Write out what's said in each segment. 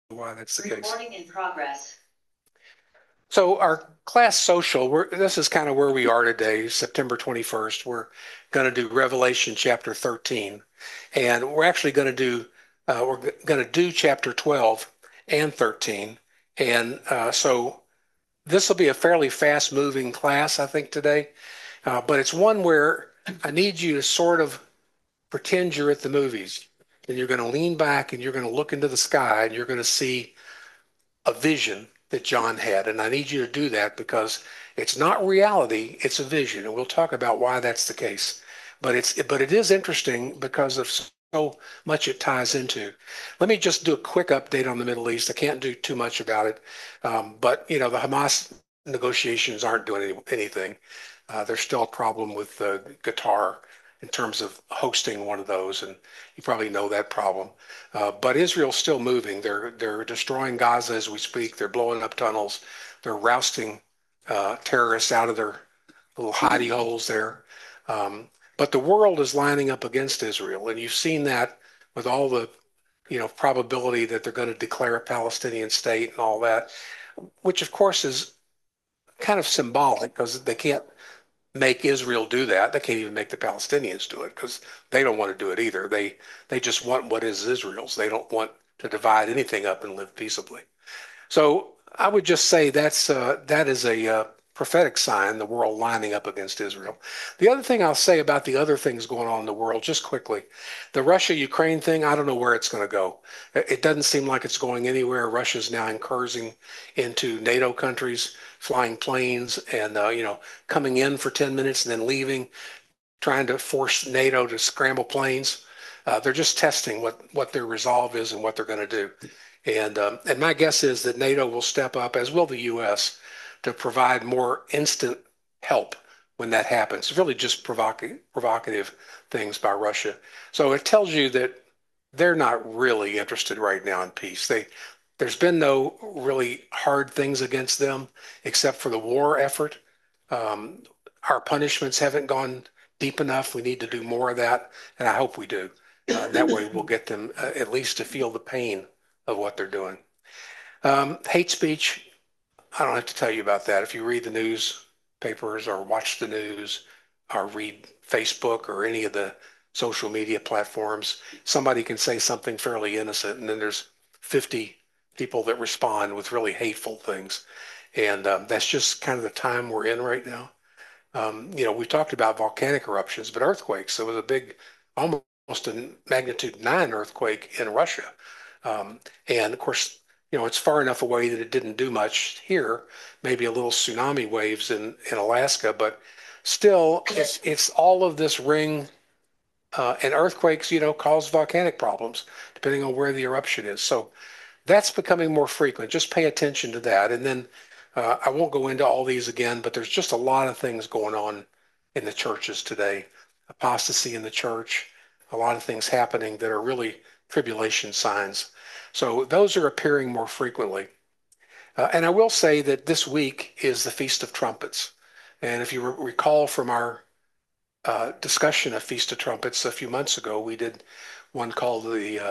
why that's the case. Recording in progress. So our class social, this is kind of where we are today, September 21st. We're going to do Revelation chapter 13, and we're actually going to do chapter 12 and 13, and so this will be a fairly fast-moving class, I think, today. But it's one where I need you to sort of pretend you're at the movies, and you're going to lean back and you're going to look into the sky, and you're going to see a vision that John had. And I need you to do that because it's not reality, it's a vision. And we'll talk about why that's the case. But it is interesting because of so much it ties into. Let me just do a quick update on the Middle East. I can't do too much about it. But the Hamas negotiations aren't doing anything. There's still a problem with Qatar in terms of hosting one of those, and you probably know that problem. But Israel's still moving. They're destroying Gaza as we speak. They're blowing up tunnels. They're rousting terrorists out of their little hidey holes there. But the world is lining up against Israel, and you've seen that with all the probability that they're going to declare a Palestinian state and all that, which of course is kind of symbolic because they can't make Israel do that. They can't even make the Palestinians do it because they don't want to do it either. They just want what is Israel's. They don't want to divide anything up and live peaceably. So I would just say that is a prophetic sign, the world lining up against Israel. The other thing I'll say about the other things going on in the world, just quickly, the Russia-Ukraine thing, I don't know where it's going to go. It doesn't seem like it's going anywhere. Russia's now encouraging into NATO countries, flying planes and coming in for 10 minutes and then leaving, trying to force NATO to scramble planes. They're just testing what their resolve is and what they're going to do. And my guess is that NATO will step up, as will the U.S., to provide more instant help when that happens. It's really just provocative things by Russia. So it tells you that they're not really interested right now in peace. There's been no really hard things against them except for the war effort. Um, our punishments haven't gone deep enough. We need to do more of that, and I hope we do. That way we'll get them at least to feel the pain of what they're doing. Hate speech, I don't have to tell you about that. If you read the newspapers or watch the news or read Facebook or any of the social media platforms, somebody can say something fairly innocent, and then there's 50 people that respond with really hateful things. And that's just kind of the time we're in right now. We've talked about volcanic eruptions, but earthquakes. There was a big, almost a magnitude 9 earthquake in Russia. And of course, it's far enough away that it didn't do much here, maybe a little tsunami waves in Alaska, but still, it's all of this ring, and earthquakes, cause volcanic problems depending on where the eruption is. So that's becoming more frequent. Just pay attention to that. And then I won't go into all these again, but there's just a lot of things going on in the churches today. Apostasy in the church, a lot of things happening that are really tribulation signs. So those are appearing more frequently. And I will say that this week is the Feast of Trumpets. And if you recall from our discussion of Feast of Trumpets a few months ago, we did one called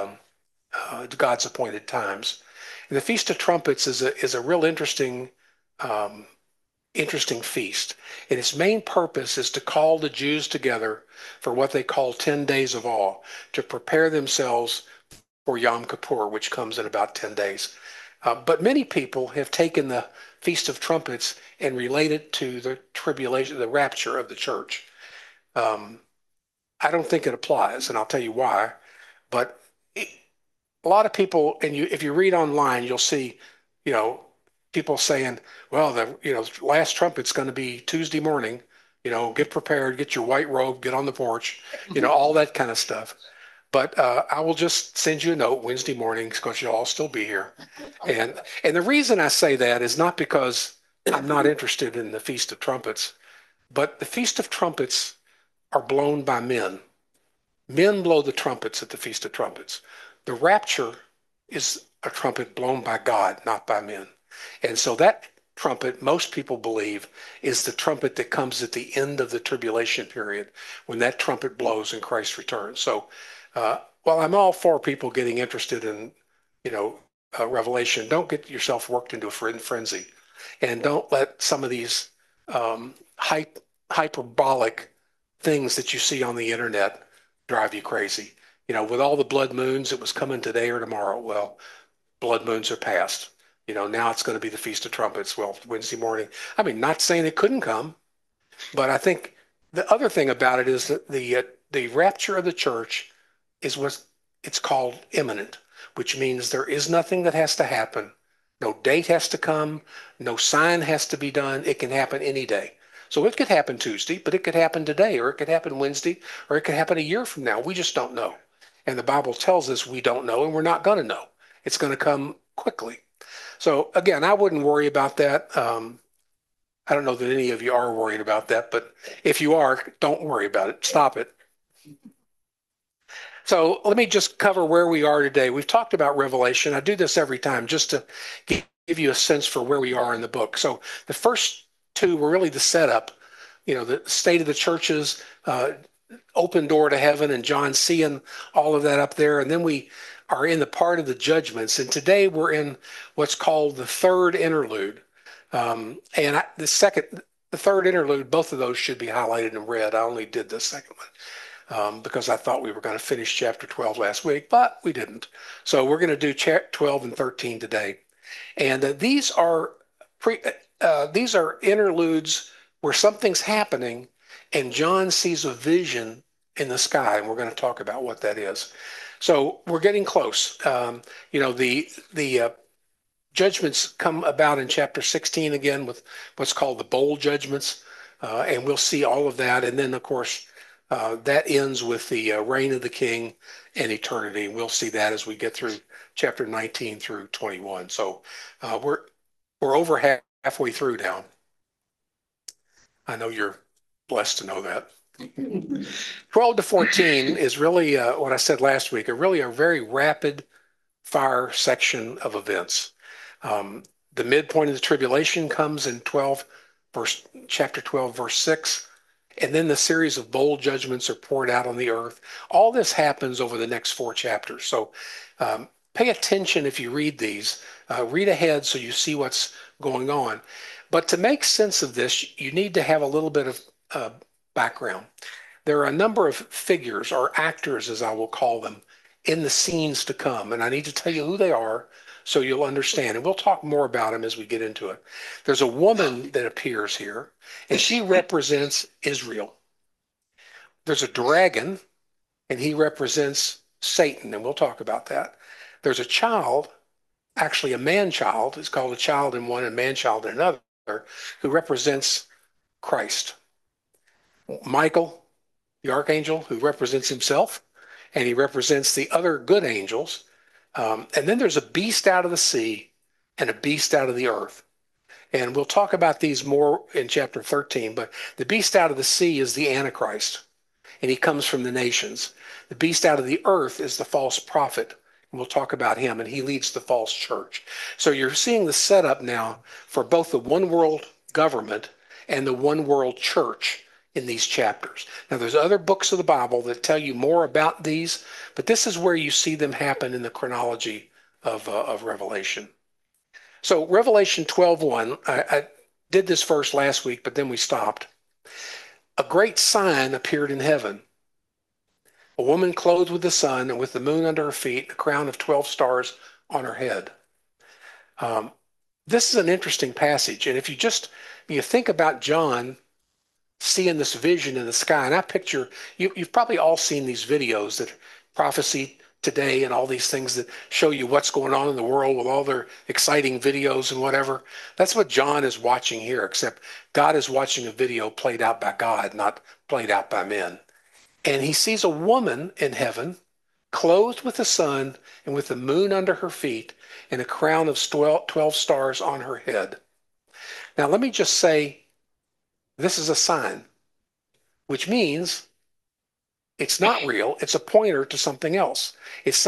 the God's Appointed Times. And the Feast of Trumpets is a real um, interesting feast. And its main purpose is to call the Jews together for what they call 10 days of awe, to prepare themselves for Yom Kippur, which comes in about 10 days. But many people have taken the Feast of Trumpets and relate it to the tribulation, the rapture of the church. Um, I don't think it applies, and I'll tell you why. But a lot of people, and if you read online, you'll see, you know, people saying, well, the last trumpet's going to be Tuesday morning. Get prepared, get your white robe, get on the porch, all that kind of stuff. But I will just send you a note Wednesday morning because you'll all still be here. And the reason I say that is not because I'm not interested in the Feast of Trumpets, but the Feast of Trumpets are blown by men. Men blow the trumpets at the Feast of Trumpets. The rapture is a trumpet blown by God, not by men. And so that trumpet, most people believe, is the trumpet that comes at the end of the tribulation period when that trumpet blows and Christ returns. So while I'm all for people getting interested in, you know, Revelation, don't get yourself worked into a frenzy, and don't let some of these um, hyperbolic things that you see on the internet drive you crazy. With all the blood moons, it was coming today or tomorrow. Well, blood moons are past. Now it's going to be the Feast of Trumpets. Well, Wednesday morning. I mean, not saying it couldn't come, but I think the other thing about it is that the rapture of the church is what it's called imminent, which means there is nothing that has to happen. No date has to come. No sign has to be done. It can happen any day. So it could happen Tuesday, but it could happen today, or it could happen Wednesday, or it could happen a year from now. We just don't know. And the Bible tells us we don't know, and we're not going to know. It's going to come quickly. So again, I wouldn't worry about that. I don't know that any of you are worried about that, but if you are, don't worry about it. Stop it. So let me just cover where we are today. We've talked about Revelation. I do this every time just to give you a sense for where we are in the book. So the first two were really the setup, the state of the churches, open door to heaven, and John seeing all of that up there. And then we are in the part of the judgments. And today we're in what's called the third interlude. The third interlude, both of those should be highlighted in red. I only did the second one because I thought we were going to finish chapter 12 last week, but we didn't. So we're going to do 12 and 13 today. And these are interludes where something's happening and John sees a vision in the sky, and we're going to talk about what that is. So we're getting close. The judgments come about in chapter 16 again with what's called the bowl judgments, and we'll see all of that. And then, of course, that ends with the reign of the king and eternity. We'll see that as we get through chapter 19 through 21. So we're over halfway through now. I know you're blessed to know that. 12 to 14 is really what I said last week, really a very rapid fire section of events. The midpoint of the tribulation comes in chapter 12, verse 6. And then the series of bowl judgments are poured out on the earth. All this happens over the next 4 chapters. So pay attention if you read these. Read ahead so you see what's going on. But to make sense of this, you need to have a little bit of background. There are a number of figures, or actors as I will call them, in the scenes to come. And I need to tell you who they are so you'll understand. And we'll talk more about them as we get into it. There's a woman that appears here, and she represents Israel. There's a dragon, and he represents Satan, and we'll talk about that. There's a child, actually a man-child. It's called a child in one and man-child in another, who represents Christ. Michael, the archangel, who represents himself, and he represents the other good angels. And then there's a beast out of the sea and a beast out of the earth. And we'll talk about these more in chapter 13, but the beast out of the sea is the Antichrist, and he comes from the nations. The beast out of the earth is the false prophet, and we'll talk about him, and he leads the false church. So you're seeing the setup now for both the one world government and the one world church in these chapters. Now, there's other books of the Bible that tell you more about these, but this is where you see them happen in the chronology of Revelation. So Revelation 12:1, I did this verse last week, but then we stopped. A great sign appeared in heaven. A woman clothed with the sun and with the moon under her feet, a crown of 12 stars on her head. This is an interesting passage. And if you think about John seeing this vision in the sky, and I picture, you've probably all seen these videos that prophecy today and all these things that show you what's going on in the world with all their exciting videos and whatever. That's what John is watching here, except God is watching a video played out by God, not played out by men. And he sees a woman in heaven clothed with the sun and with the moon under her feet and a crown of 12 stars on her head. Now, let me just say, this is a sign, which means it's not real. It's a pointer to something else. It's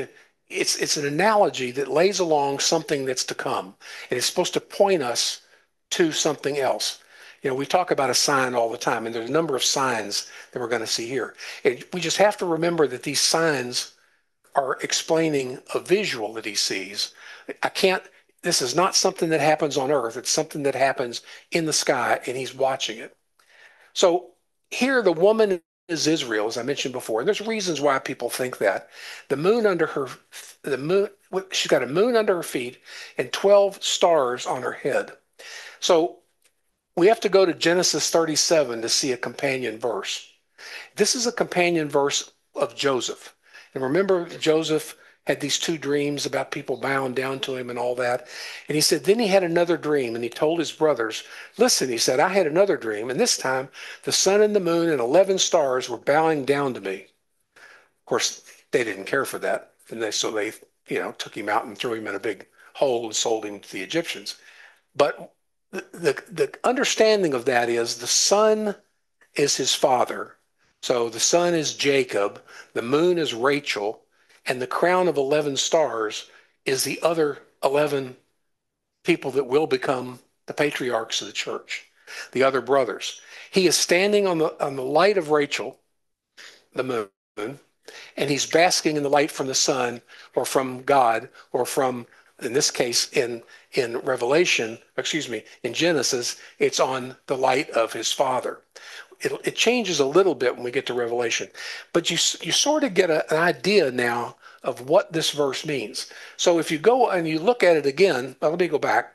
an analogy that lays along something that's to come. And it's supposed to point us to something else. We talk about a sign all the time, and there's a number of signs that we're going to see here. We just have to remember that these signs are explaining a visual that he sees. I can't, this is not something that happens on earth. It's something that happens in the sky, and he's watching it. So here, the woman is Israel, as I mentioned before. And there's reasons why people think that. The moon under her, the moon, she's got a moon under her feet and 12 stars on her head. So we have to go to Genesis 37 to see a companion verse. This is a companion verse of Joseph. And remember, Joseph had these two dreams about people bowing down to him and all that. And he said, then he had another dream, and he told his brothers, listen, he said, I had another dream, and this time the sun and the moon and 11 stars were bowing down to me. Of course, they didn't care for that. And so they, took him out and threw him in a big hole and sold him to the Egyptians. But the understanding of that is the sun is his father. So the sun is Jacob, the moon is Rachel, and the crown of 11 stars is the other 11 people that will become the patriarchs of the church, the other brothers. He is standing on the light of Rachel, the moon, and he's basking in the light from the sun or from God or from, in this case, in Revelation, excuse me, in Genesis, it's on the light of his father. It changes a little bit when we get to Revelation, but you sort of get an idea now of what this verse means. So if you go and you look at it again, well, let me go back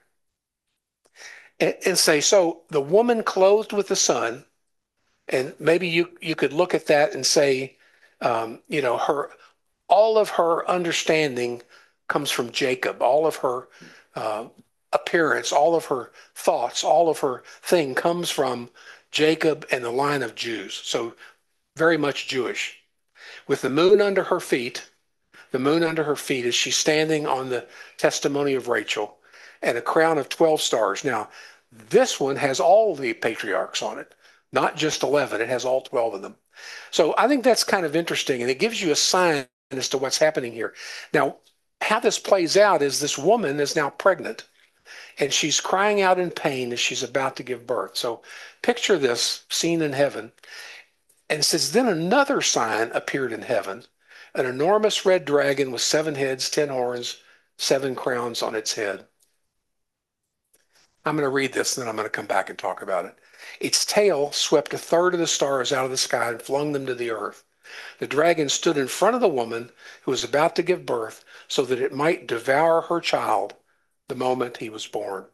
and say, so the woman clothed with the sun, and maybe you could look at that and say, her all of her understanding comes from Jacob, all of her appearance, all of her thoughts, all of her thing comes from Jacob and the line of Jews. So very much Jewish. With the moon under her feet, the moon under her feet as she's standing on the testimony of Rachel, and a crown of 12 stars. Now, this one has all the patriarchs on it, not just 11. It has all 12 of them. So I think that's kind of interesting, and it gives you a sign as to what's happening here. Now, how this plays out is this woman is now pregnant, and she's crying out in pain as she's about to give birth. So picture this scene in heaven. And it says, then another sign appeared in heaven, an enormous red dragon with 7 heads, 10 horns, 7 crowns on its head. I'm going to read this, and then I'm going to come back and talk about it. Its tail swept a third of the stars out of the sky and flung them to the earth. The dragon stood in front of the woman who was about to give birth so that it might devour her child the moment he was born.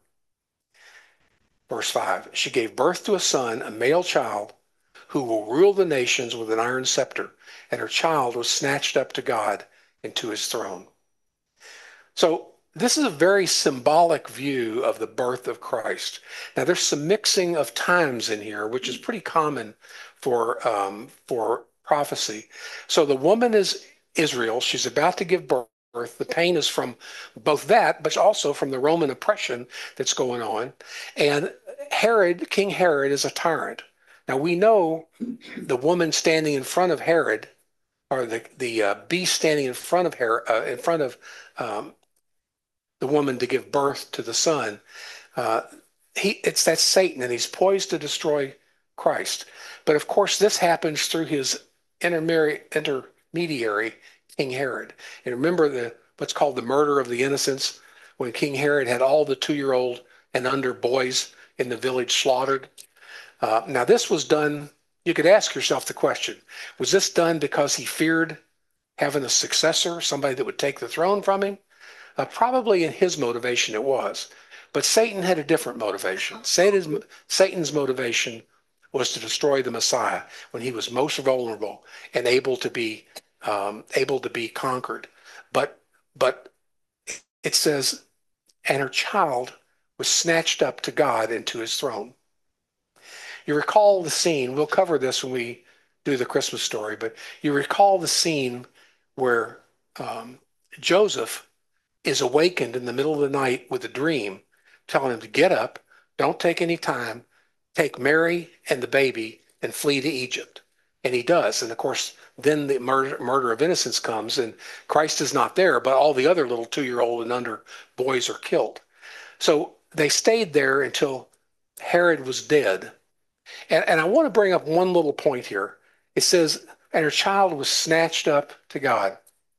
Verse 5, she gave birth to a son, a male child, who will rule the nations with an iron scepter, and her child was snatched up to God and to his throne. So this is a very symbolic view of the birth of Christ. Now there's some mixing of times in here, which is pretty common for prophecy. So the woman is Israel. She's about to give birth. The pain is from both that, but also from the Roman oppression that's going on. And Herod, King Herod, is a tyrant. Now we know the woman standing in front of Herod, or the beast standing in front of Herod, the woman to give birth to the son. That's Satan, and he's poised to destroy Christ. But of course, this happens through his intermediary, King Herod. And remember what's called the murder of the innocents, when King Herod had all the 2-year-old and under boys in the village slaughtered. Now, this was done, you could ask yourself the question, was this done because he feared having a successor, somebody that would take the throne from him? Probably in his motivation it was. But Satan had a different motivation. Satan's motivation was to destroy the Messiah when he was most vulnerable and able to be conquered. But it says, and her child was snatched up to God and to his throne. You recall the scene, we'll cover this when we do the Christmas story, but you recall the scene where Joseph is awakened in the middle of the night with a dream telling him to get up, don't take any time, take Mary and the baby and flee to Egypt. And he does. And of course, then the murder of innocence comes, and Christ is not there, but all the other little 2-year-old and under boys are killed. So they stayed there until Herod was dead. And I want to bring up one little point here. It says, and her child was snatched up to God.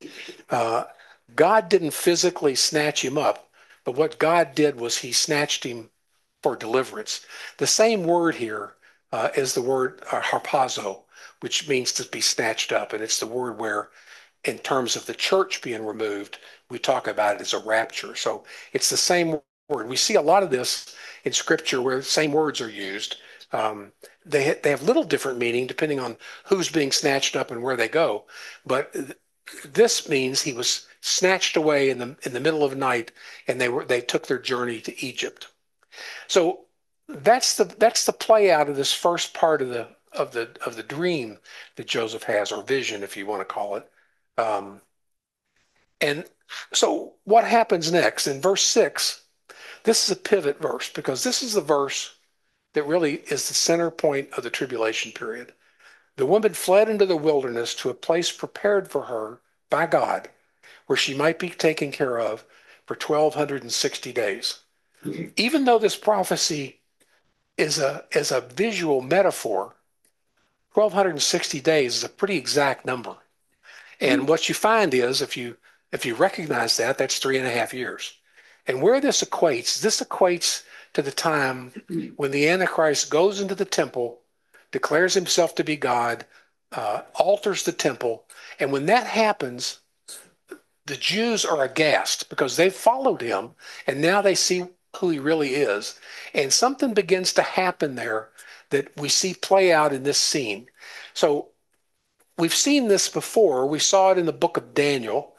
Uh, God didn't physically snatch him up, but what God did was he snatched him for deliverance. The same word here is the word harpazo, which means to be snatched up. And it's the word where, in terms of the church being removed, we talk about it as a rapture. So it's the same word. We see a lot of this in Scripture where the same words are used. Um, they have little different meaning depending on who's being snatched up and where they go. But this means he was snatched away in the middle of the night, and they took their journey to Egypt. So that's the play out of this first part of the dream that Joseph has, or vision, if you want to call it. Um, and so what happens next in verse 6? This is a pivot verse because this is the verse that really is the center point of the tribulation period. The woman fled into the wilderness to a place prepared for her by God, where she might be taken care of for 1,260 days. Even though this prophecy is a visual metaphor, 1,260 days is a pretty exact number. And what you find is if you recognize that, that's 3.5 years. And where this equates to the time when the Antichrist goes into the temple, declares himself to be God, alters the temple. And when that happens, the Jews are aghast because they've followed him and now they see who he really is. And something begins to happen there that we see play out in this scene. So we've seen this before. We saw it in the book of Daniel.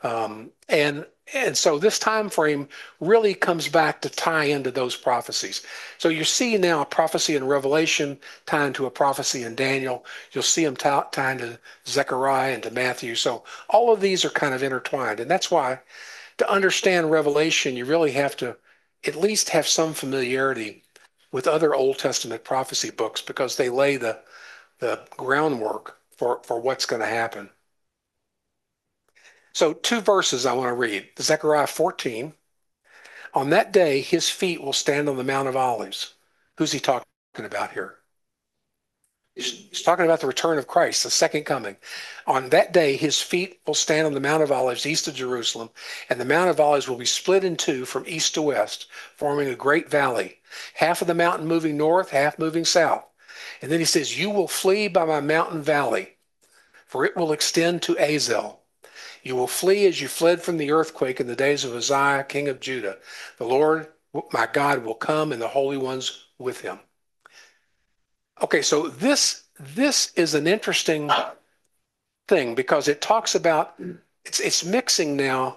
And so this time frame really comes back to tie into those prophecies. So you see now a prophecy in Revelation tying to a prophecy in Daniel. You'll see them tying to Zechariah and to Matthew. So all of these are kind of intertwined. And that's why to understand Revelation, you really have to at least have some familiarity with other Old Testament prophecy books because they lay the groundwork for what's going to happen. So, two verses I want to read. Zechariah 14. On that day, his feet will stand on the Mount of Olives. Who's he talking about here? He's talking about the return of Christ, the second coming. On that day, his feet will stand on the Mount of Olives east of Jerusalem, and the Mount of Olives will be split in two from east to west, forming a great valley, half of the mountain moving north, half moving south. And then he says, you will flee by my mountain valley, for it will extend to Azel. You will flee as you fled from the earthquake in the days of Uzziah, king of Judah. The Lord, my God, will come and the holy ones with him. Okay, so this is an interesting thing because it talks about it's mixing now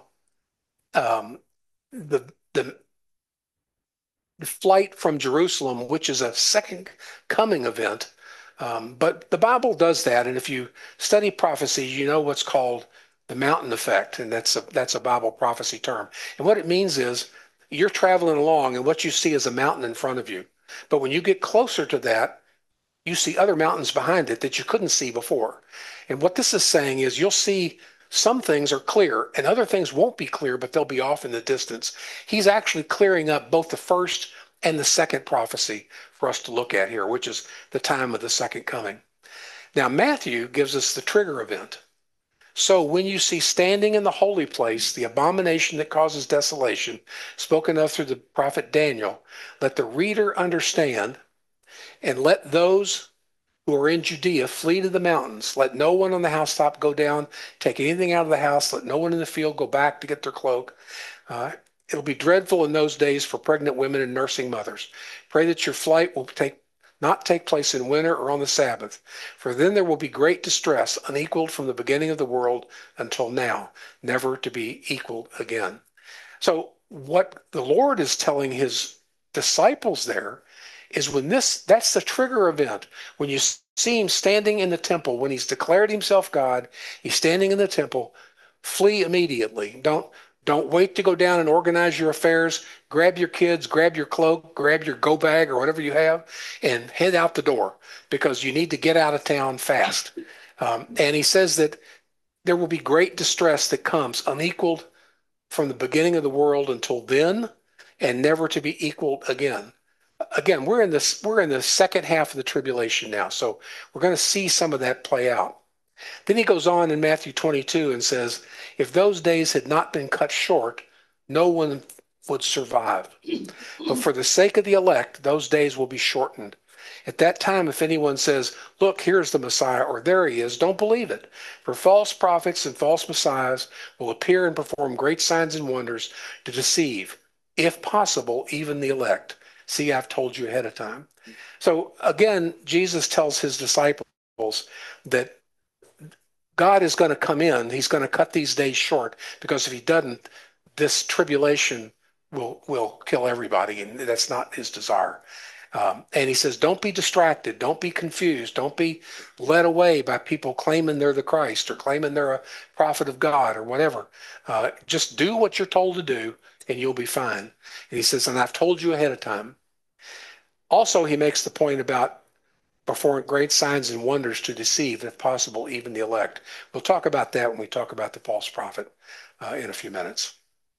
the the the flight from Jerusalem, which is a second coming event. But the Bible does that, and if you study prophecy, you know what's called the mountain effect, and that's a Bible prophecy term. And what it means is you're traveling along, and what you see is a mountain in front of you. But when you get closer to that, you see other mountains behind it that you couldn't see before. And what this is saying is you'll see some things are clear and other things won't be clear, but they'll be off in the distance. He's actually clearing up both the first and the second prophecy for us to look at here, which is the time of the second coming. Now, Matthew gives us the trigger event. So when you see standing in the holy place the abomination that causes desolation, spoken of through the prophet Daniel, let the reader understand, and let those who are in Judea flee to the mountains. Let no one on the housetop go down, take anything out of the house. Let no one in the field go back to get their cloak. It'll be dreadful in those days for pregnant women and nursing mothers. Pray that your flight will not take place in winter or on the Sabbath, for then there will be great distress, unequaled from the beginning of the world until now, never to be equaled again. So what the Lord is telling his disciples there is that's the trigger event. When you see him standing in the temple, when he's declared himself God, he's standing in the temple, flee immediately. Don't wait to go down and organize your affairs. Grab your kids, grab your cloak, grab your go bag or whatever you have, and head out the door because you need to get out of town fast. And he says that there will be great distress that comes unequaled from the beginning of the world until then and never to be equaled again. Again, we're in the second half of the tribulation now, so we're going to see some of that play out. Then he goes on in Matthew 22 and says, if those days had not been cut short, no one would survive. But for the sake of the elect, those days will be shortened. At that time, if anyone says, look, here's the Messiah, or there he is, don't believe it. For false prophets and false messiahs will appear and perform great signs and wonders to deceive, if possible, even the elect. See, I've told you ahead of time. So again, Jesus tells his disciples that God is going to come in. He's going to cut these days short, because if he doesn't, this tribulation will kill everybody, and that's not his desire. And he says, don't be distracted. Don't be confused. Don't be led away by people claiming they're the Christ or claiming they're a prophet of God or whatever. Just do what you're told to do and you'll be fine. And he says, and I've told you ahead of time. Also, he makes the point about performing great signs and wonders to deceive, if possible, even the elect. We'll talk about that when we talk about the false prophet in a few minutes.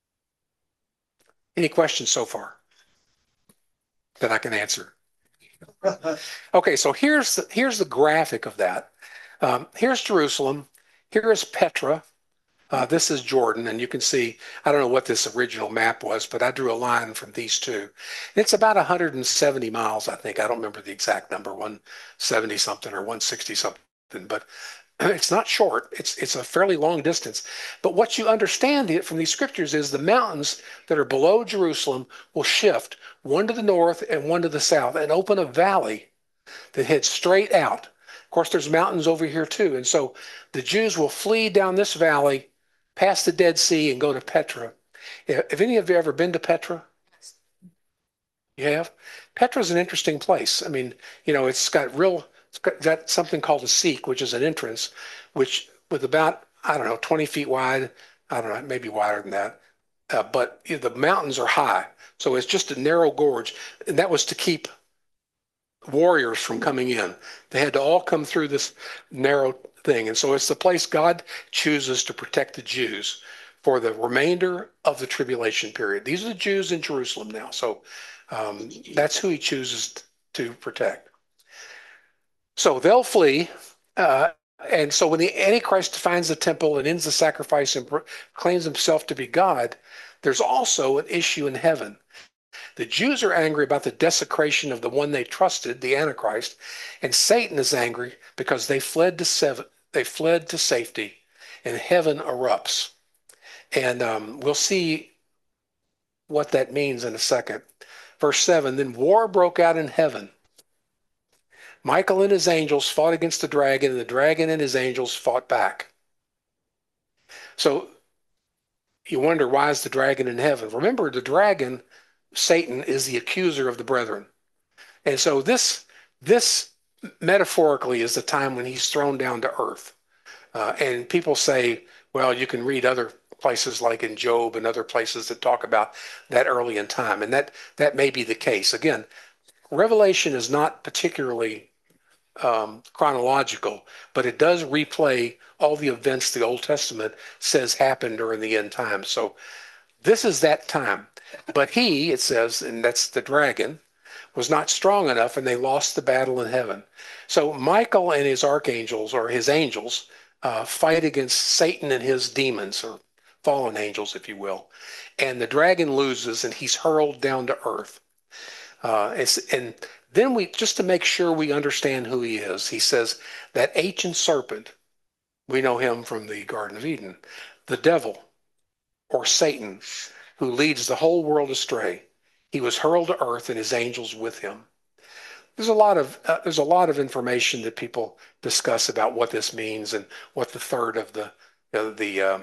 Any questions so far that I can answer? Okay, so here's the graphic of that. Here's Jerusalem. Here is Petra. This is Jordan, and you can see, I don't know what this original map was, but I drew a line from these two. It's about 170 miles, I think. I don't remember the exact number, 170 something or 160 something, but it's not short. It's a fairly long distance. But what you understand from these scriptures is the mountains that are below Jerusalem will shift, one to the north and one to the south, and open a valley that heads straight out. Of course, there's mountains over here too. And so the Jews will flee down this valley, past the Dead Sea, and go to Petra. Have any of you ever been to Petra? You have? Petra's an interesting place. I mean, it's got something called a Sikh, which is an entrance, which with about, I don't know, 20 feet wide. I don't know, maybe wider than that. But the mountains are high. So it's just a narrow gorge. And that was to keep warriors from coming in. They had to all come through this narrow thing. And so it's the place God chooses to protect the Jews for the remainder of the tribulation period. These are the Jews in Jerusalem now. So that's who he chooses to protect. So they'll flee. And so when the Antichrist finds the temple and ends the sacrifice and claims himself to be God, there's also an issue in heaven. The Jews are angry about the desecration of the one they trusted, the Antichrist, and Satan is angry because they fled to safety, and heaven erupts. And we'll see what that means in a second. Verse 7, then war broke out in heaven. Michael and his angels fought against the dragon, and the dragon and his angels fought back. So you wonder, why is the dragon in heaven? Remember, the dragon, Satan, is the accuser of the brethren. And so this metaphorically is the time when he's thrown down to earth. And people say, well, you can read other places like in Job and other places that talk about that early in time. And that may be the case. Again, Revelation is not particularly chronological, but it does replay all the events the Old Testament says happened during the end time. So this is that time. But he, it says, and that's the dragon, was not strong enough, and they lost the battle in heaven. So Michael and his archangels, or his angels, fight against Satan and his demons, or fallen angels, if you will. And the dragon loses, and he's hurled down to earth. And then just to make sure we understand who he is, he says that ancient serpent, we know him from the Garden of Eden, the devil, or Satan, who leads the whole world astray. He was hurled to earth, and his angels with him. There's a lot of information that people discuss about what this means and what the third of the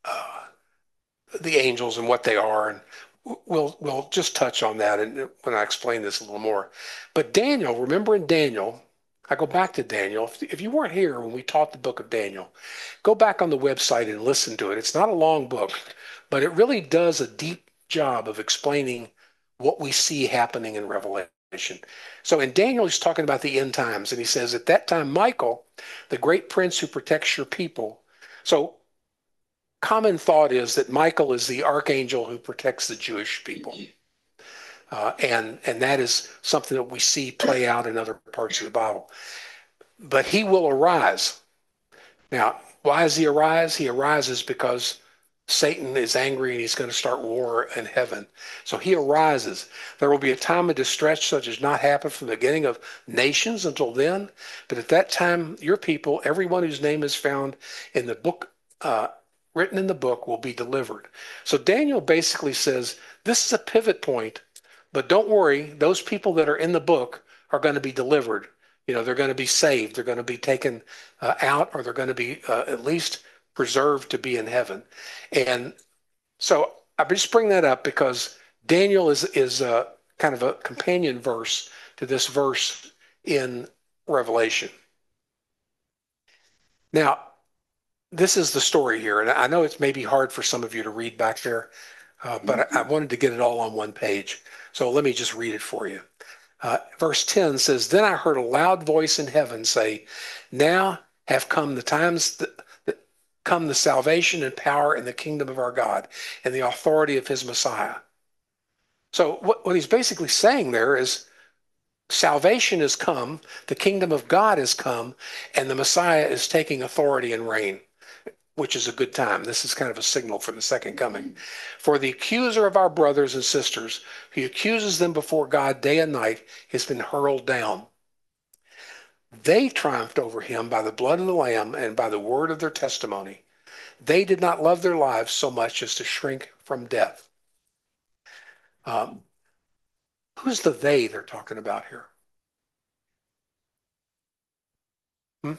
angels and what they are, and we'll just touch on that and when I explain this a little more. But Daniel, remember in Daniel, I go back to Daniel. If you weren't here when we taught the book of Daniel, go back on the website and listen to it. It's not a long book, but it really does a deep job of explaining what we see happening in Revelation. So in Daniel, he's talking about the end times, and he says, at that time, Michael, the great prince who protects your people. So common thought is that Michael is the archangel who protects the Jewish people. And that is something that we see play out in other parts of the Bible. But he will arise. Now, why does he arise? He arises because Satan is angry and he's going to start war in heaven. So he arises. There will be a time of distress such as not happened from the beginning of nations until then. But at that time, your people, everyone whose name is found in the book, written in the book, will be delivered. So Daniel basically says this is a pivot point, but don't worry, those people that are in the book are going to be delivered. They're going to be saved. They're going to be taken out, or they're going to be at least preserved to be in heaven. And so I just bring that up because Daniel is kind of a companion verse to this verse in Revelation. Now, this is the story here, and I know it's maybe hard for some of you to read back there, but I wanted to get it all on one page. So let me just read it for you. Verse 10 says, Then I heard a loud voice in heaven say, Now have come the times that come the salvation and power and the kingdom of our God and the authority of his Messiah. So what he's basically saying there is salvation has come, the kingdom of God has come, and the Messiah is taking authority and reign, which is a good time. This is kind of a signal for the second coming. For the accuser of our brothers and sisters, who accuses them before God day and night, has been hurled down. They triumphed over him by the blood of the Lamb and by the word of their testimony. They did not love their lives so much as to shrink from death. Who's the they they're talking about here? Hmm?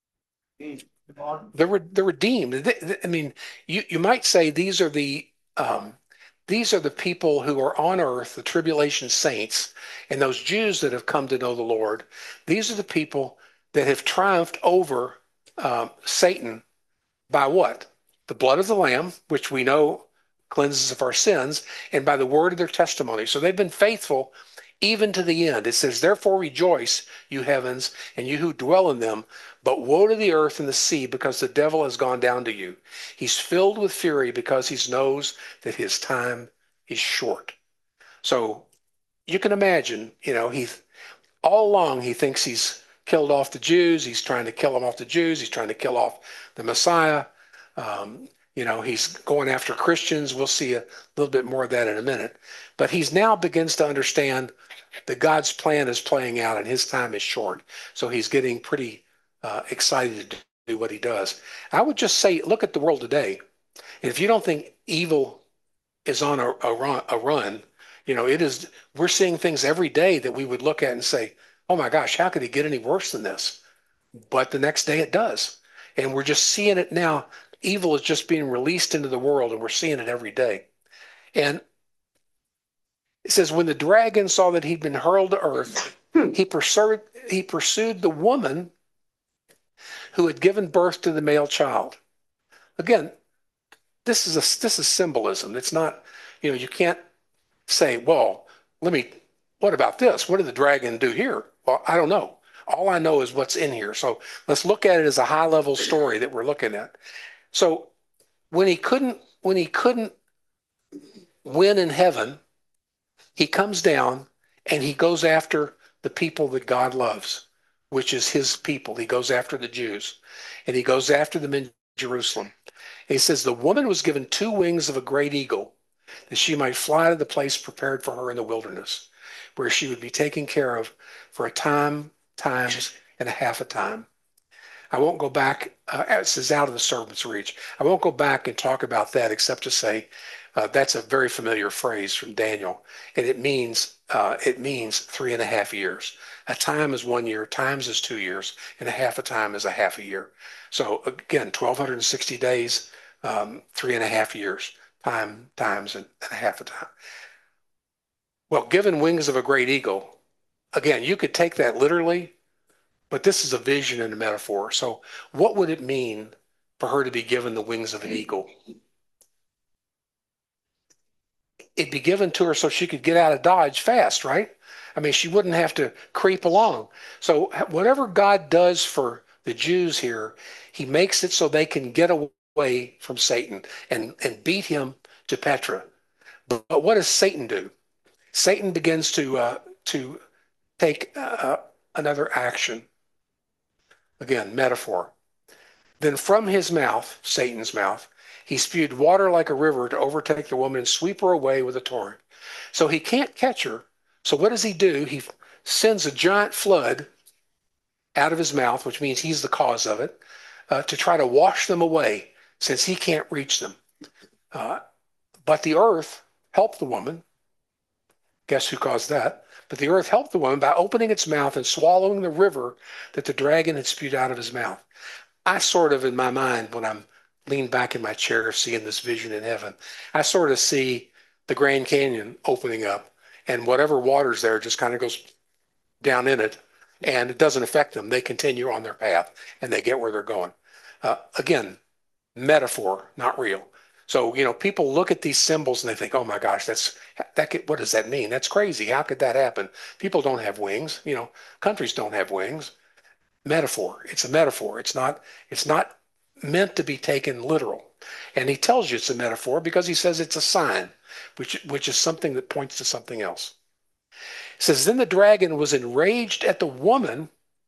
The redeemed. I mean, you might say these are the people who are on earth, the tribulation saints, and those Jews that have come to know the Lord. These are the people that have triumphed over Satan by what? The blood of the Lamb, which we know cleanses of our sins, and by the word of their testimony. So they've been faithful even to the end. It says, Therefore rejoice, you heavens, and you who dwell in them. But woe to the earth and the sea, because the devil has gone down to you. He's filled with fury because he knows that his time is short. So you can imagine, he all along he thinks he's killed off the Jews. He's trying to kill them off the Jews. He's trying to kill off the Messiah. He's going after Christians. We'll see a little bit more of that in a minute. But he's now begins to understand that God's plan is playing out and his time is short. So he's getting pretty excited to do what he does. I would just say, look at the world today. If you don't think evil is on a run, it is. We're seeing things every day that we would look at and say, "Oh my gosh, how could it get any worse than this?" But the next day it does, and we're just seeing it now. Evil is just being released into the world, and we're seeing it every day. And it says, when the dragon saw that he'd been hurled to earth, he pursued the woman who had given birth to the male child. Again, this is symbolism. It's not, you can't say, well, what about this? What did the dragon do here? Well, I don't know. All I know is what's in here. So let's look at it as a high level story that we're looking at. So when he couldn't win in heaven, he comes down and he goes after the people that God loves, which is his people. He goes after the Jews and he goes after them in Jerusalem. And he says, the woman was given two wings of a great eagle that she might fly to the place prepared for her in the wilderness, where she would be taken care of for a time, times, and a half a time. I won't go back. This is out of the servant's reach. I won't go back and talk about that except to say that's a very familiar phrase from Daniel, and it means 3.5 years. A time is 1 year, times is 2 years, and a half a time is a half a year. So again, 1,260 days, 3.5 years, time, times, and a half a time. Well, given wings of a great eagle, again, you could take that literally, but this is a vision and a metaphor. So what would it mean for her to be given the wings of an eagle? It'd be given to her so she could get out of Dodge fast, right? I mean, she wouldn't have to creep along. So whatever God does for the Jews here, he makes it so they can get away from Satan and beat him to Petra. But what does Satan do? Satan begins to take another action. Again, metaphor. Then from his mouth, Satan's mouth, he spewed water like a river to overtake the woman and sweep her away with a torrent. So he can't catch her. So what does he do? He sends a giant flood out of his mouth, which means he's the cause of it, to try to wash them away since he can't reach them. Uh, but the earth helped the woman. Guess who caused that? But the earth helped the woman by opening its mouth and swallowing the river that the dragon had spewed out of his mouth. I sort of, in my mind, when I'm leaned back in my chair seeing this vision in heaven, I sort of see the Grand Canyon opening up and whatever water's there just kind of goes down in it and it doesn't affect them. They continue on their path and they get where they're going. Again, metaphor, not real. So, people look at these symbols and they think, oh my gosh, what does that mean? That's crazy. How could that happen? People don't have wings. Countries don't have wings. Metaphor. It's a metaphor. It's not meant to be taken literal. And he tells you it's a metaphor because he says it's a sign, which is something that points to something else. It says, then the dragon was enraged at the woman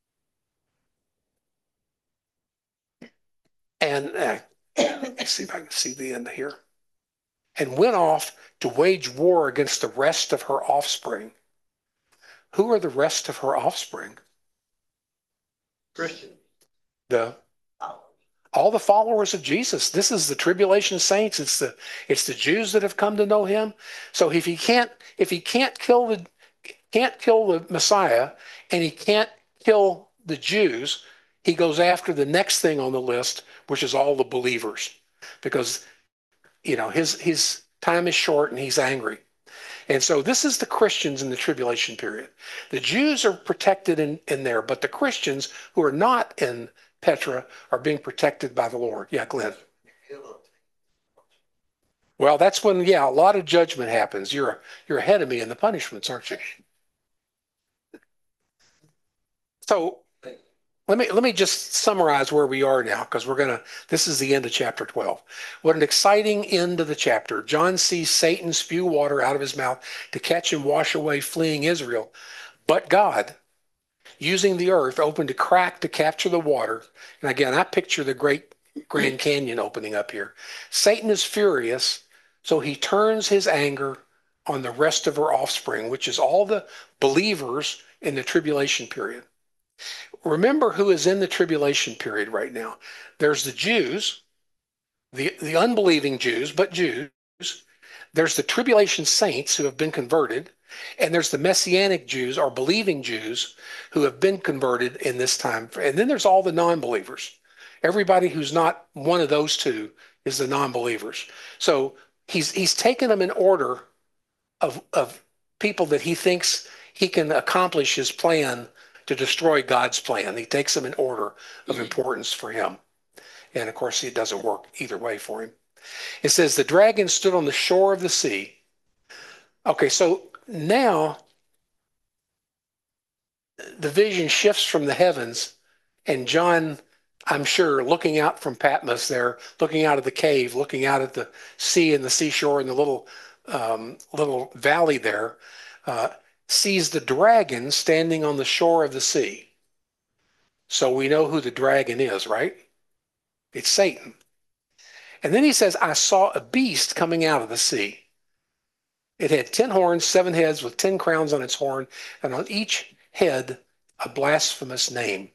and let's see if I can see the end here, and went off to wage war against the rest of her offspring. Who are the rest of her offspring? Christian. The all the followers of Jesus. This is the tribulation saints. It's the Jews that have come to know him. So if he can't kill the Messiah and he can't kill the Jews, he goes after the next thing on the list, which is all the believers, because his time is short and he's angry. And so this is the Christians in the tribulation period. The Jews are protected in there, but the Christians who are not in Petra are being protected by the Lord. Yeah, Glenn. Well, that's when, a lot of judgment happens. You're ahead of me in the punishments, aren't you? So let me just summarize where we are now, because this is the end of chapter 12. What an exciting end of the chapter. John sees Satan spew water out of his mouth to catch and wash away fleeing Israel. But God, using the earth, opened a crack to capture the water. And again, I picture the great Grand Canyon opening up here. Satan is furious, so he turns his anger on the rest of her offspring, which is all the believers in the tribulation period. Remember who is in the tribulation period right now. There's the Jews, the unbelieving Jews, but Jews. There's the tribulation saints who have been converted. And there's the Messianic Jews or believing Jews who have been converted in this time. And then there's all the non-believers. Everybody who's not one of those two is the non-believers. So he's taken them in order of people that he thinks he can accomplish his plan to destroy God's plan. He takes them in order of importance for him. And of course, it doesn't work either way for him. It says, the dragon stood on the shore of the sea. Okay, so now the vision shifts from the heavens, and John, I'm sure, looking out from Patmos there, looking out of the cave, looking out at the sea and the seashore and the little valley there, sees the dragon standing on the shore of the sea. So we know who the dragon is, right? It's Satan. And then he says, I saw a beast coming out of the sea. It had 10 horns, 7 heads with 10 crowns on its horn, and on each head a blasphemous name.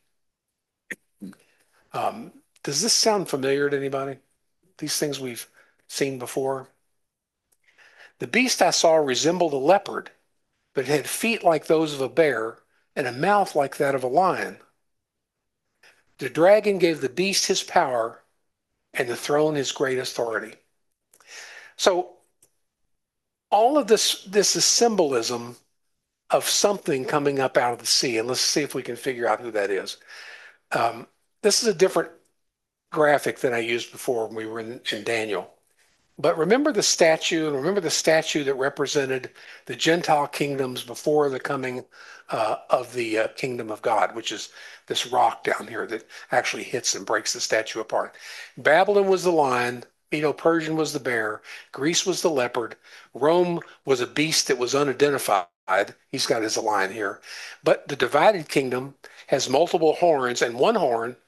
Does this sound familiar to anybody? These things we've seen before? The beast I saw resembled a leopard, but it had feet like those of a bear and a mouth like that of a lion. The dragon gave the beast his power and the throne his great authority. So all of this is symbolism of something coming up out of the sea. And let's see if we can figure out who that is. This is a different graphic than I used before when we were in Daniel. But remember the statue, and remember the statue that represented the Gentile kingdoms before the coming of the kingdom of God, which is this rock down here that actually hits and breaks the statue apart. Babylon was the lion, Medo-Persian was the bear, Greece was the leopard, Rome was a beast that was unidentified. He's got his lion here. But the divided kingdom has multiple horns, and one horn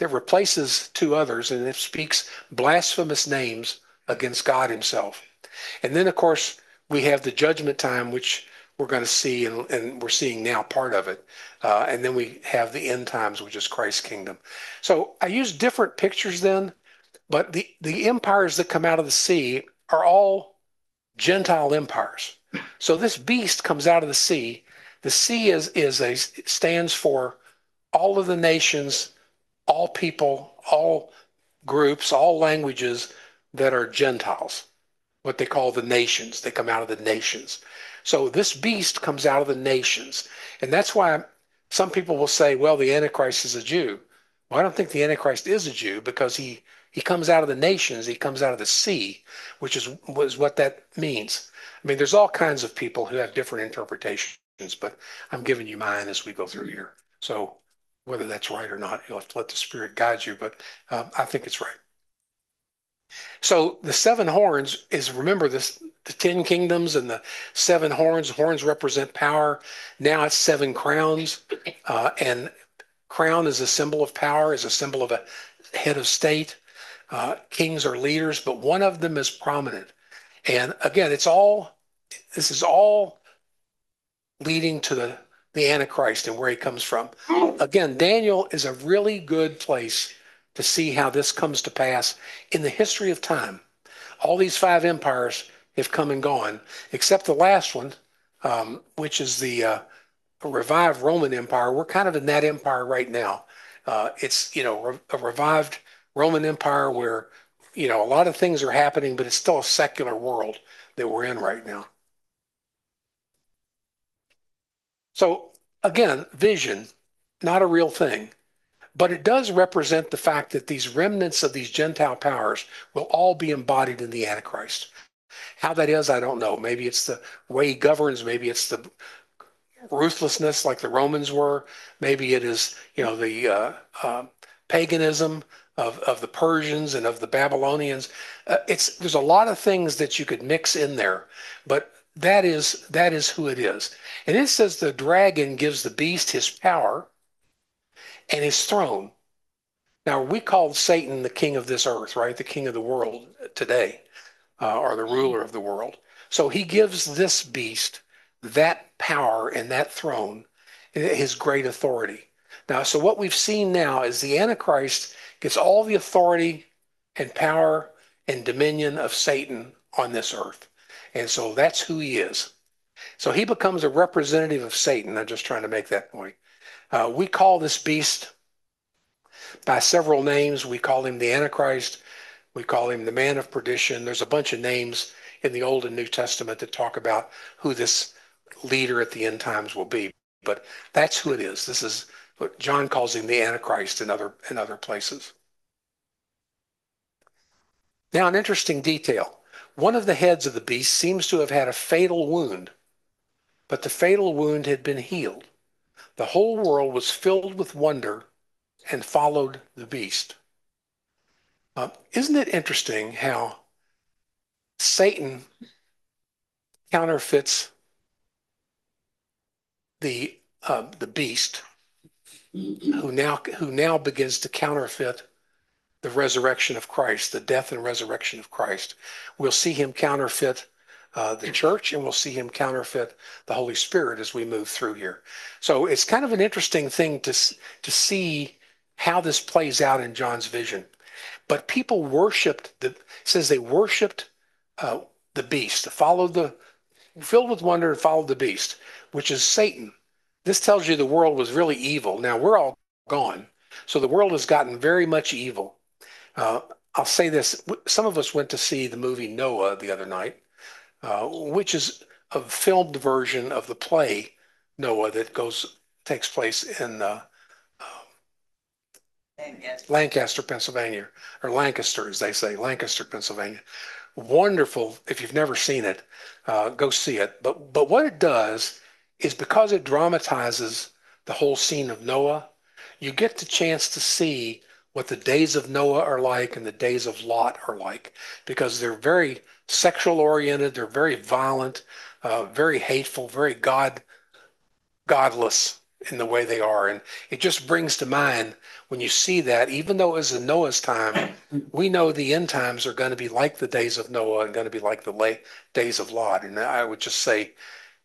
that replaces two others, and it speaks blasphemous names against God himself. And then, of course, we have the judgment time, which we're going to see, and we're seeing now part of it. And then we have the end times, which is Christ's kingdom. So I use different pictures then, but the empires that come out of the sea are all Gentile empires. So this beast comes out of the sea. The sea stands for all of the nations, all people, all groups, all languages that are Gentiles, what they call the nations. They come out of the nations. So this beast comes out of the nations. And that's why some people will say, well, the Antichrist is a Jew. Well, I don't think the Antichrist is a Jew because he comes out of the nations. He comes out of the sea, which was what that means. I mean, there's all kinds of people who have different interpretations, but I'm giving you mine as we go through here. So whether that's right or not, you'll have to let the Spirit guide you, but I think it's right. So the seven horns is, remember this, the 10 kingdoms and the seven horns. Horns represent power. Now it's seven crowns. And crown is a symbol of power, is a symbol of a head of state. Kings are leaders, but one of them is prominent. And again, this is all leading to the Antichrist and where he comes from. Again, Daniel is a really good place to see how this comes to pass in the history of time. All these five empires have come and gone, except the last one, which is the revived Roman Empire. We're kind of in that empire right now. It's, a revived Roman Empire where, a lot of things are happening, but it's still a secular world that we're in right now. So again, vision, not a real thing, but it does represent the fact that these remnants of these Gentile powers will all be embodied in the Antichrist. How that is, I don't know. Maybe it's the way he governs. Maybe it's the ruthlessness like the Romans were. Maybe it is, the paganism of the Persians and of the Babylonians. There's a lot of things that you could mix in there, but that is who it is. And it says the dragon gives the beast his power and his throne. Now we call Satan the king of this earth, right? The king of the world today, or the ruler of the world. So he gives this beast that power and that throne, his great authority. Now, so what we've seen now is the Antichrist gets all the authority and power and dominion of Satan on this earth. And so that's who he is. So he becomes a representative of Satan. I'm just trying to make that point. We call this beast by several names. We call him the Antichrist. We call him the man of perdition. There's a bunch of names in the Old and New Testament that talk about who this leader at the end times will be. But that's who it is. This is what John calls him, the Antichrist in other places. Now, an interesting detail. One of the heads of the beast seems to have had a fatal wound, but the fatal wound had been healed. The whole world was filled with wonder and followed the beast. Isn't it interesting how Satan counterfeits the beast, who now begins to counterfeit the resurrection of Christ, the death and resurrection of Christ. We'll see him counterfeit the church, and we'll see him counterfeit the Holy Spirit as we move through here. So it's kind of an interesting thing to see how this plays out in John's vision. But people worshipped it says they worshipped the beast, filled with wonder and followed the beast, which is Satan. This tells you the world was really evil. Now we're all gone. So the world has gotten very much evil. I'll say this. Some of us went to see the movie Noah the other night, which is a filmed version of the play Noah that takes place in Lancaster, Pennsylvania, or Lancaster, as they say, Lancaster, Pennsylvania. Wonderful. If you've never seen it, go see it. But what it does is, because it dramatizes the whole scene of Noah, you get the chance to see what the days of Noah are like and the days of Lot are like, because they're very sexual oriented, they're very violent, very hateful, very godless in the way they are. And it just brings to mind when you see that, even though it was in Noah's time, we know the end times are going to be like the days of Noah and going to be like the days of Lot. And I would just say,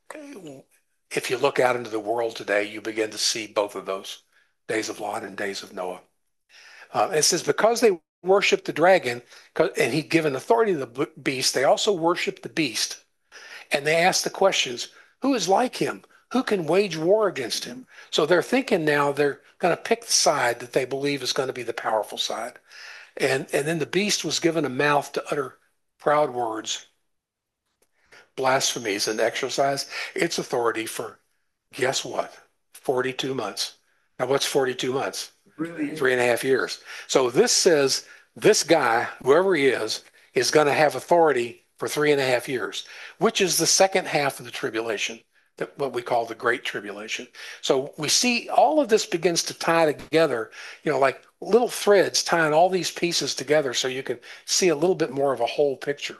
if you look out into the world today, you begin to see both of those, days of Lot and days of Noah. It says, because they worshiped the dragon, and he'd given authority to the beast, they also worshiped the beast. And they asked the questions, who is like him? Who can wage war against him? So they're thinking now they're going to pick the side that they believe is going to be the powerful side. And then the beast was given a mouth to utter proud words, blasphemies, and exercise its authority for, guess what? 42 months. Now, what's 42 months? Really? 3.5 years. So this says this guy, whoever he is going to have authority for 3.5 years, which is the second half of the tribulation, what we call the Great Tribulation. So we see all of this begins to tie together, like little threads tying all these pieces together so you can see a little bit more of a whole picture.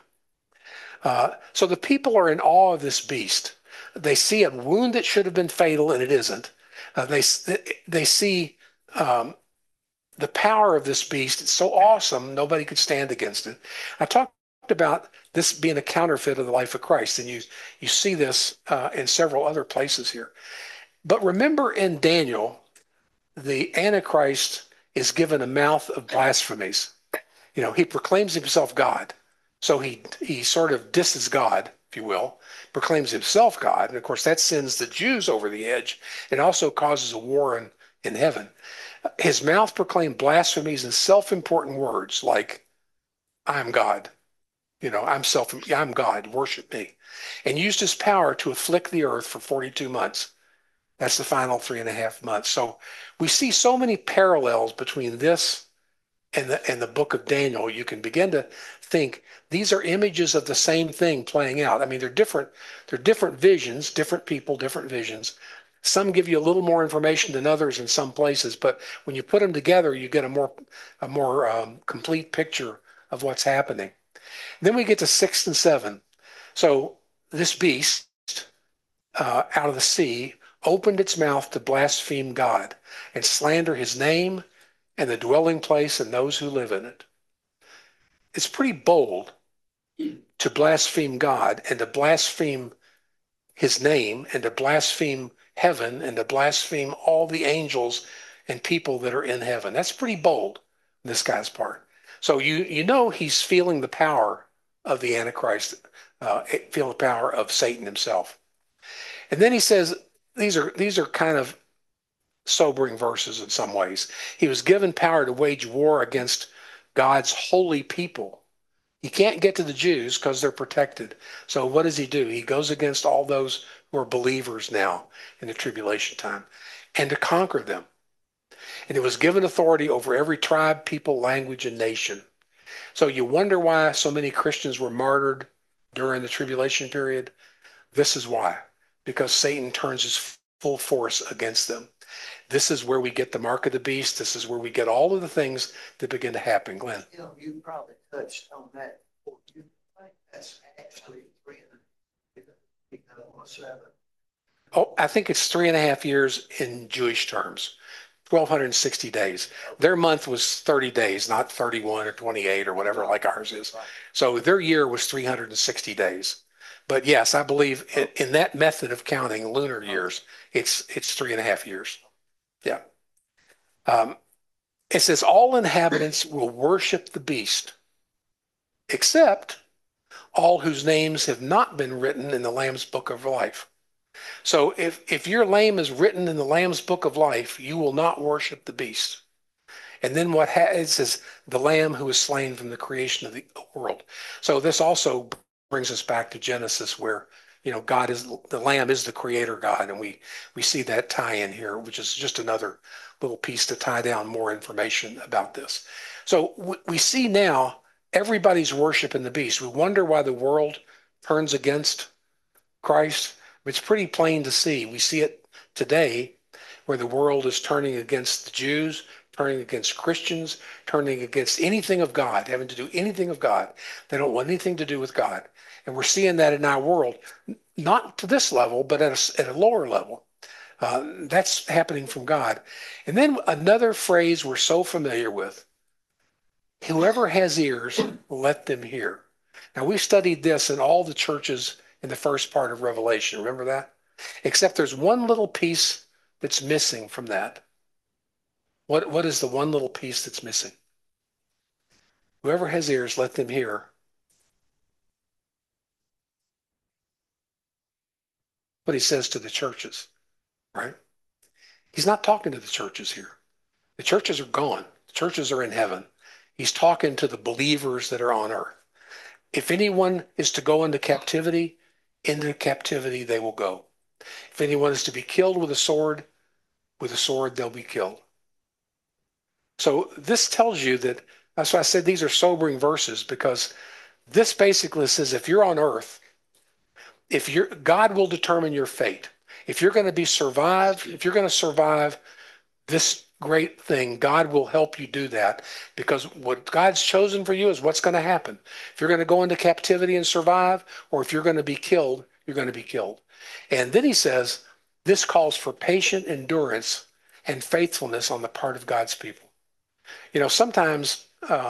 So the people are in awe of this beast. They see a wound that should have been fatal, and it isn't. They see the power of this beast. It's so awesome, nobody could stand against it. I talked about this being a counterfeit of the life of Christ, and you see this in several other places here. But remember in Daniel, the Antichrist is given a mouth of blasphemies. He proclaims himself God. So he sort of disses God, if you will, proclaims himself God. And of course, that sends the Jews over the edge. It also causes a war in heaven. His mouth proclaimed blasphemies and self-important words like, I'm God. I'm God, worship me. And used his power to afflict the earth for 42 months. That's the final 3.5 months. So we see so many parallels between this and the book of Daniel. You can begin to think these are images of the same thing playing out. I mean, they're different visions, different people, different visions. Some give you a little more information than others in some places, but when you put them together, you get a more complete picture of what's happening. Then we get to 6 and 7. So this beast out of the sea opened its mouth to blaspheme God and slander his name and the dwelling place and those who live in it. It's pretty bold to blaspheme God and to blaspheme his name and to blaspheme heaven and to blaspheme all the angels and people that are in heaven. That's pretty bold on this guy's part. So you know he's feeling the power of the Antichrist, feeling the power of Satan himself. And then he says, these are kind of sobering verses in some ways. He was given power to wage war against God's holy people. He can't get to the Jews because they're protected. So what does he do? He goes against all those who are believers now in the tribulation time and to conquer them. And he was given authority over every tribe, people, language, and nation. So you wonder why so many Christians were martyred during the tribulation period? This is why. Because Satan turns his full force against them. This is where we get the mark of the beast. This is where we get all of the things that begin to happen. Glenn. You probably touched on that before. You think that's actually 307? Oh, I think it's 3.5 years in Jewish terms, 1,260 days. Their month was 30 days, not 31 or 28 or whatever like ours is. So their year was 360 days. But yes, I believe in that method of counting lunar years, it's 3.5 years. Yeah. It says all inhabitants will worship the beast, except all whose names have not been written in the Lamb's book of life. So if your name is written in the Lamb's book of life, you will not worship the beast. And then it says the Lamb who was slain from the creation of the world. So this also brings us back to Genesis where, God is, the Lamb is the creator God. And we see that tie in here, which is just another little piece to tie down more information about this. So we see now everybody's worshiping the beast. We wonder why the world turns against Christ. It's pretty plain to see. We see it today where the world is turning against the Jews, turning against Christians, turning against anything of God, having to do anything of God. They don't want anything to do with God. And we're seeing that in our world, not to this level, but at a lower level. That's happening from God. And then another phrase we're so familiar with, whoever has ears, let them hear. Now, we studied this in all the churches in the first part of Revelation. Remember that? Except there's one little piece that's missing from that. What is the one little piece that's missing? Whoever has ears, let them hear what he says to the churches, right? He's not talking to the churches here. The churches are gone. The churches are in heaven. He's talking to the believers that are on earth. If anyone is to go into captivity they will go. If anyone is to be killed with a sword they'll be killed. So this tells you that's why I said these are sobering verses, because this basically says if you're on earth, God will determine your fate. If you're going to survive this great thing, God will help you do that, because what God's chosen for you is what's going to happen. If you're going to go into captivity and survive, or if you're going to be killed, you're going to be killed. And then he says, this calls for patient endurance and faithfulness on the part of God's people. Sometimes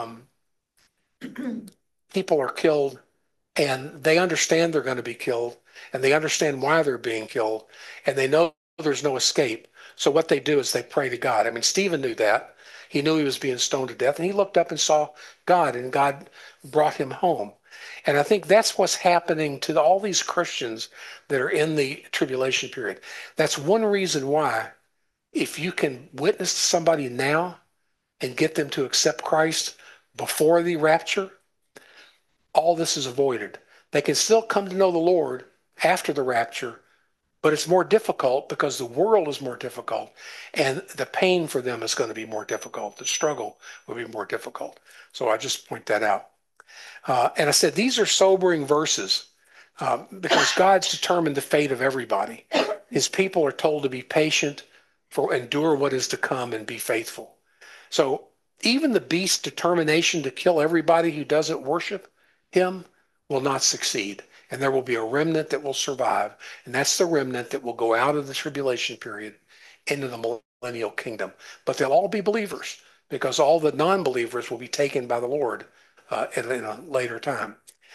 people are killed and they understand they're going to be killed, and they understand why they're being killed, and they know there's no escape. So what they do is they pray to God. I mean, Stephen knew that. He knew he was being stoned to death, and he looked up and saw God, and God brought him home. And I think that's what's happening to all these Christians that are in the tribulation period. That's one reason why, if you can witness to somebody now and get them to accept Christ before the rapture, all this is avoided. They can still come to know the Lord after the rapture, but it's more difficult because the world is more difficult, and the pain for them is going to be more difficult. The struggle will be more difficult. So I just point that out. And I said these are sobering verses because God's determined the fate of everybody. His people are told to be patient, endure what is to come, and be faithful. So even the beast's determination to kill everybody who doesn't worship him will not succeed. And there will be a remnant that will survive. And that's the remnant that will go out of the tribulation period into the millennial kingdom. But they'll all be believers, because all the non-believers will be taken by the Lord in a later time.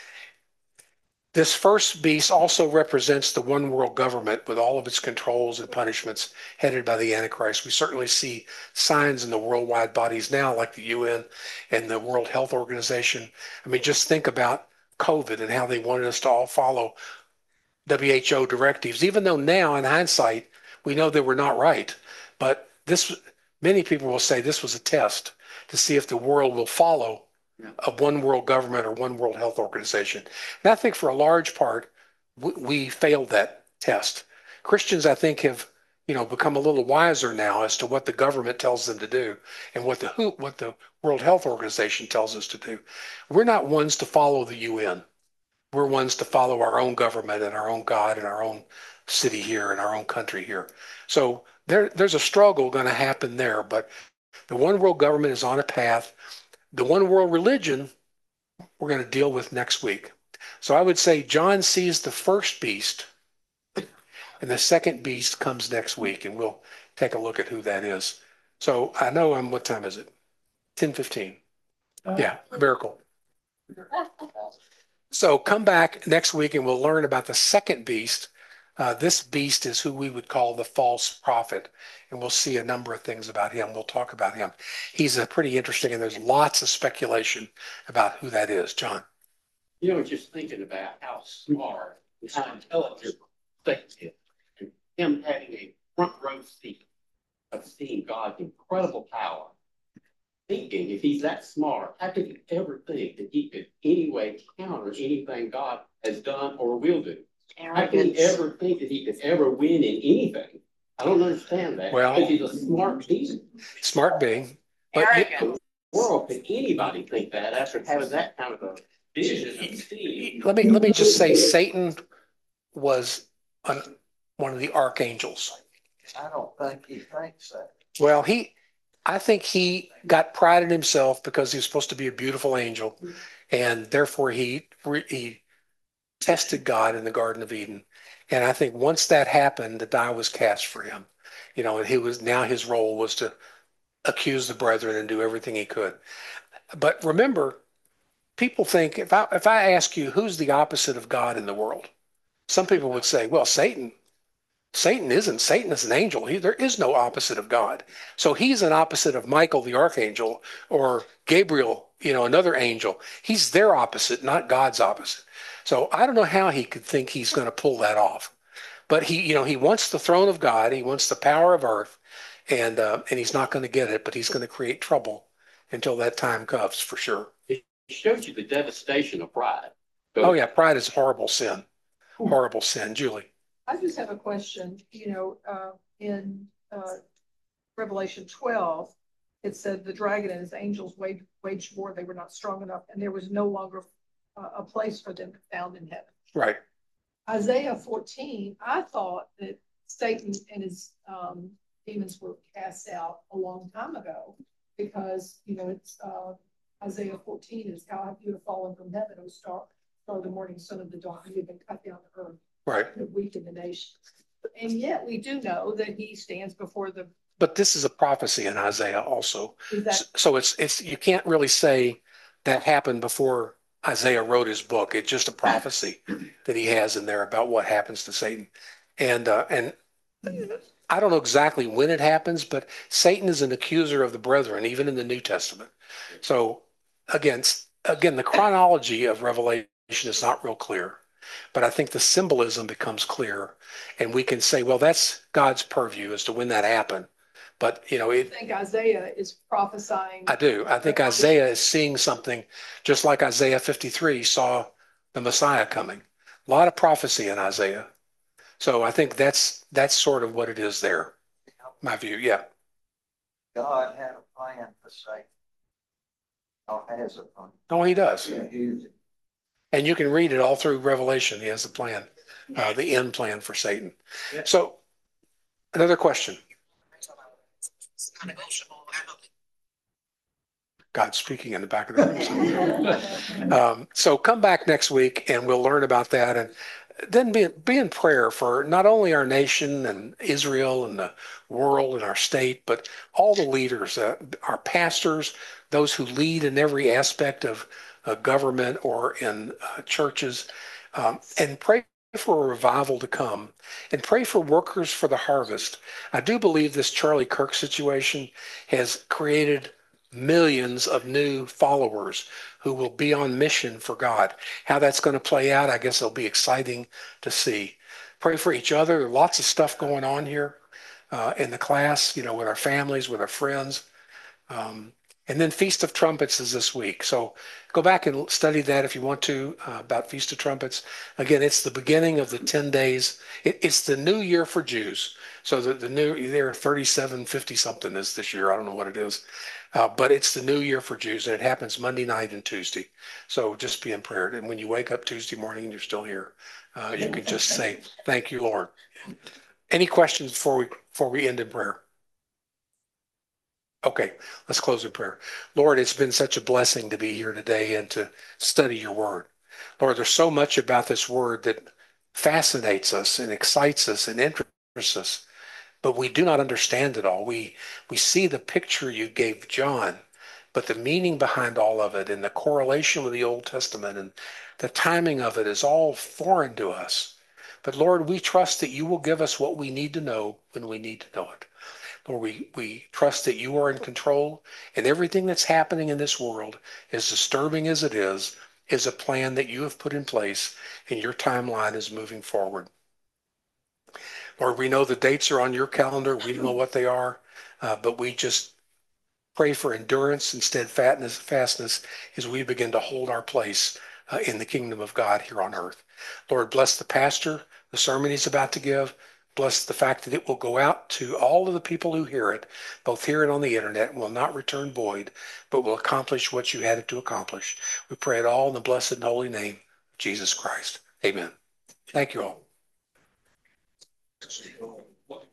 This first beast also represents the one world government with all of its controls and punishments headed by the Antichrist. We certainly see signs in the worldwide bodies now, like the UN and the World Health Organization. I mean, just think about COVID and how they wanted us to all follow WHO directives, even though now in hindsight, we know they were not right. But many people will say this was a test to see if the world will follow a one world government or one world health organization. And I think for a large part, we failed that test. Christians, I think, have become a little wiser now as to what the government tells them to do and what the World Health Organization tells us to do. We're not ones to follow the UN. We're ones to follow our own government and our own God and our own city here and our own country here. So there's a struggle going to happen there, but the one world government is on a path. The one world religion we're going to deal with next week. So I would say John sees the first beast, and the second beast comes next week, and we'll take a look at who that is. So I know what time is it? 10:15. Yeah, miracle. So come back next week and we'll learn about the second beast. This beast is who we would call the false prophet, and we'll see a number of things about him. We'll talk about him. He's pretty interesting, and there's lots of speculation about who that is. John. Just thinking about how smart and how intelligent Satan is, and him having a front row seat of seeing God's incredible power. Thinking if he's that smart, how could he ever think that he could any way counter anything God has done or will do? How can he ever think that he could ever win in anything? I don't understand that. Well, because he's a smart being. Smart being. But in the world, can anybody think that after having that kind of a vision? Let me just say, Satan was one of the archangels. I don't think he thinks that. Well, I think he got pride in himself because he was supposed to be a beautiful angel, and therefore he tested God in the Garden of Eden, And I think once that happened, the die was cast for him. And his role was to accuse the brethren and do everything he could. But remember, people think if I ask you who's the opposite of God in the world, some people would say, well, Satan. Satan is an angel. There is no opposite of God. So he's an opposite of Michael the archangel or Gabriel, another angel. He's their opposite, not God's opposite. So I don't know how he could think he's going to pull that off. But he wants the throne of God. He wants the power of earth, and he's not going to get it. But he's going to create trouble until that time comes, for sure. It shows you the devastation of pride. Oh yeah, pride is horrible sin. Horrible sin, Julie. I just have a question. In Revelation 12, it said the dragon and his angels waged war. They were not strong enough, and there was no longer a place for them found in heaven. Right. Isaiah 14, I thought that Satan and his demons were cast out a long time ago because, it's Isaiah 14 is how have you have fallen from heaven, O star of the morning, son of the dawn. You have been cut down to earth. Right. Weaken the nations. And yet we do know that he stands before the. But this is a prophecy in Isaiah also. So it's you can't really say that happened before Isaiah wrote his book. It's just a prophecy that he has in there about what happens to Satan. And I don't know exactly when it happens, but Satan is an accuser of the brethren, even in the New Testament. So again, the chronology of Revelation is not real clear. But I think the symbolism becomes clear, and we can say, well, that's God's purview as to when that happened. But I think Isaiah is prophesying. I do. I think Isaiah is seeing something, just like Isaiah 53 saw the Messiah coming. A lot of prophecy in Isaiah. So I think that's sort of what it is there. My view, yeah. God had a plan for Satan. God has a plan. Oh, he does. Yeah, and you can read it all through Revelation. He has a plan, the end plan for Satan. Yeah. So, another question. God speaking in the back of the room. So come back next week and we'll learn about that. And then be in prayer for not only our nation and Israel and the world and our state, but all the leaders, our pastors, those who lead in every aspect of government or in churches, and pray for a revival to come and pray for workers for the harvest. I do believe this Charlie Kirk situation has created millions of new followers who will be on mission for God. How that's going to play out, I guess it'll be exciting to see. Pray for each other. There's lots of stuff going on here in the class, with our families, with our friends. And then Feast of Trumpets is this week. So go back and study that if you want to about Feast of Trumpets. Again, it's the beginning of the 10 days. It's the new year for Jews. So the new, they're 3750 something is this year. I don't know what it is. But it's the new year for Jews, and it happens Monday night and Tuesday. So just be in prayer. And when you wake up Tuesday morning and you're still here, you can just say, thank you, Lord. Any questions before we end in prayer? Okay, let's close in prayer. Lord, it's been such a blessing to be here today and to study your word. Lord, there's so much about this word that fascinates us and excites us and interests us, but we do not understand it all. We see the picture you gave John, but the meaning behind all of it and the correlation with the Old Testament and the timing of it is all foreign to us. But Lord, we trust that you will give us what we need to know when we need to know it. Lord, we trust that you are in control, and everything that's happening in this world, as disturbing as it is a plan that you have put in place, and your timeline is moving forward. Lord, we know the dates are on your calendar. We don't know what they are, but we just pray for endurance and steadfastness as we begin to hold our place in the kingdom of God here on earth. Lord, bless the pastor, the sermon he's about to give. Bless the fact that it will go out to all of the people who hear it, both here and on the internet, and will not return void, but will accomplish what you had it to accomplish. We pray it all in the blessed and holy name of Jesus Christ. Amen. Thank you all.